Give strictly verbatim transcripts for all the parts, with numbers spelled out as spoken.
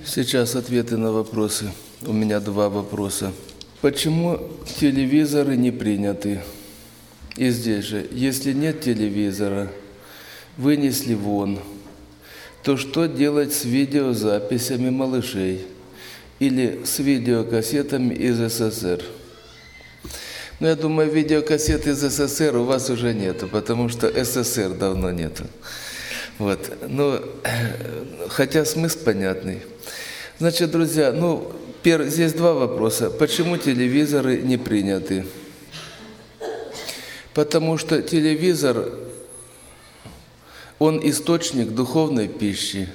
Сейчас ответы на вопросы. У меня два вопроса. Почему телевизоры не приняты? И здесь же, если нет телевизора, вынесли вон, то что делать с видеозаписями малышей или с видеокассетами из СССР? Ну, я думаю, видеокассет из СССР у вас уже нету, потому что СССР давно нету. Вот. Ну, хотя смысл понятный. Значит, друзья, ну, пер... здесь два вопроса. Почему телевизоры не приняты? Потому что телевизор, он источник духовной пищи.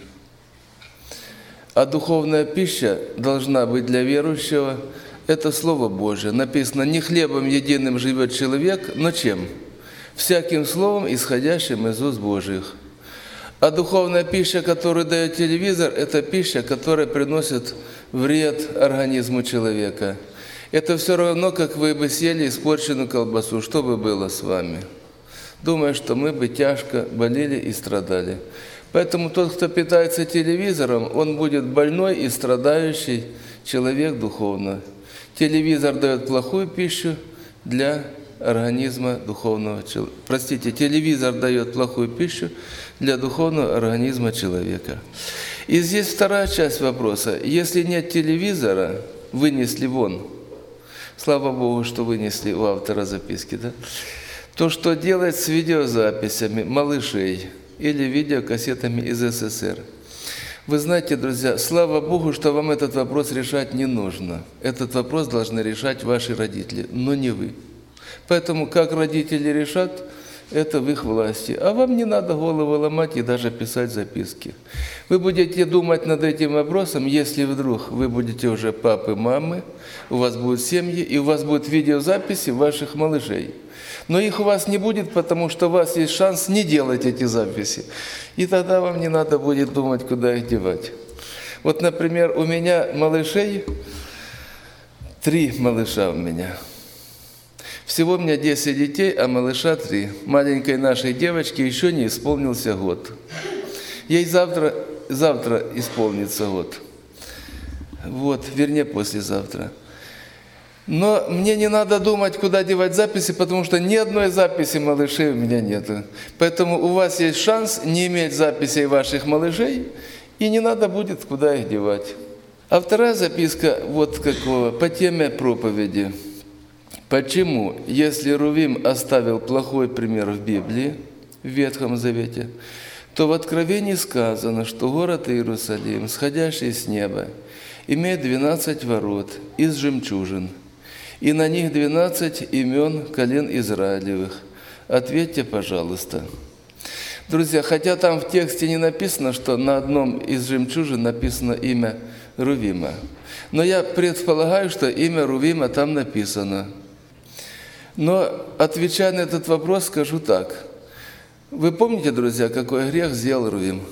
А духовная пища должна быть для верующего. Это Слово Божие. Написано, не хлебом единым живет человек, но чем? Всяким словом, исходящим из уст Божьих. А духовная пища, которую дает телевизор, это пища, которая приносит вред организму человека. Это все равно, как вы бы съели испорченную колбасу. Что бы было с вами? Думаю, что мы бы тяжко болели и страдали. Поэтому тот, кто питается телевизором, он будет больной и страдающий человек духовно. Телевизор дает плохую пищу для организма духовного человека. Простите, телевизор дает плохую пищу для духовного организма человека. И здесь вторая часть вопроса. Если нет телевизора, вынесли вон. Слава Богу, что вынесли у автора записки, да? То, что делать с видеозаписями малышей или видеокассетами из СССР? Вы знаете, друзья, слава Богу, что вам этот вопрос решать не нужно. Этот вопрос должны решать ваши родители, но не вы. Поэтому, как родители решат, это в их власти. А вам не надо голову ломать и даже писать записки. Вы будете думать над этим вопросом, если вдруг вы будете уже папы, мамы, у вас будут семьи, и у вас будут видеозаписи ваших малышей. Но их у вас не будет, потому что у вас есть шанс не делать эти записи. И тогда вам не надо будет думать, куда их девать. Вот, например, у меня малышей, три малыша у меня. Всего у меня десять детей, а малыша три. Маленькой нашей девочке еще не исполнился год. Ей завтра, завтра исполнится год. Вот, вернее, послезавтра. Но мне не надо думать, куда девать записи, потому что ни одной записи малышей у меня нет. Поэтому у вас есть шанс не иметь записей ваших малышей, и не надо будет, куда их девать. А вторая записка вот какого, по теме проповеди. Почему, если Рувим оставил плохой пример в Библии, в Ветхом Завете, то в Откровении сказано, что город Иерусалим, сходящий с неба, имеет двенадцать ворот из жемчужин, и на них двенадцать имен колен Израилевых. Ответьте, пожалуйста. Друзья, хотя там в тексте не написано, что на одном из жемчужин написано имя Рувима, но я предполагаю, что имя Рувима там написано. Но, отвечая на этот вопрос, скажу так. Вы помните, друзья, какой грех сделал Рувим?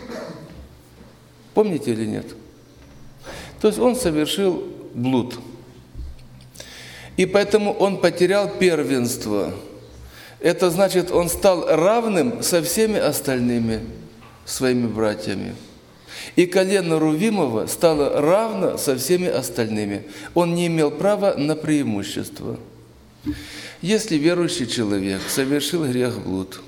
Помните или нет? То есть он совершил блуд. И поэтому он потерял первенство. Это значит, он стал равным со всеми остальными своими братьями. И колено Рувимова стало равно со всеми остальными. Он не имел права на преимущество. Если верующий человек совершил грех блуд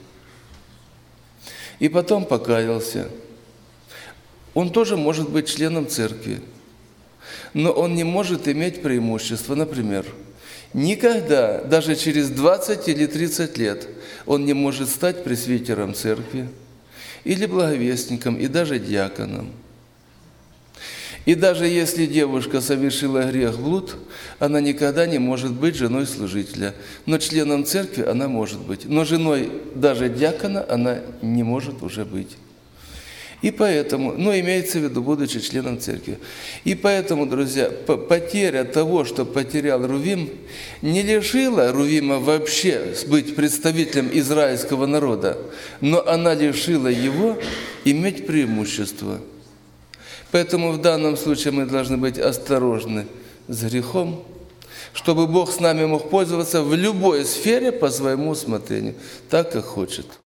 и потом покаялся, он тоже может быть членом церкви, но он не может иметь преимущество. Например, никогда, даже через двадцать или тридцать лет, он не может стать пресвитером церкви или благовестником, и даже диаконом. И даже если девушка совершила грех блуд, она никогда не может быть женой служителя. Но членом церкви она может быть. Но женой даже диакона она не может уже быть. И поэтому, ну, имеется в виду, будучи членом церкви. И поэтому, друзья, потеря того, что потерял Рувим, не лишила Рувима вообще быть представителем израильского народа, но она лишила его иметь преимущество. Поэтому в данном случае мы должны быть осторожны с грехом, чтобы Бог с нами мог пользоваться в любой сфере по своему усмотрению, так, как хочет.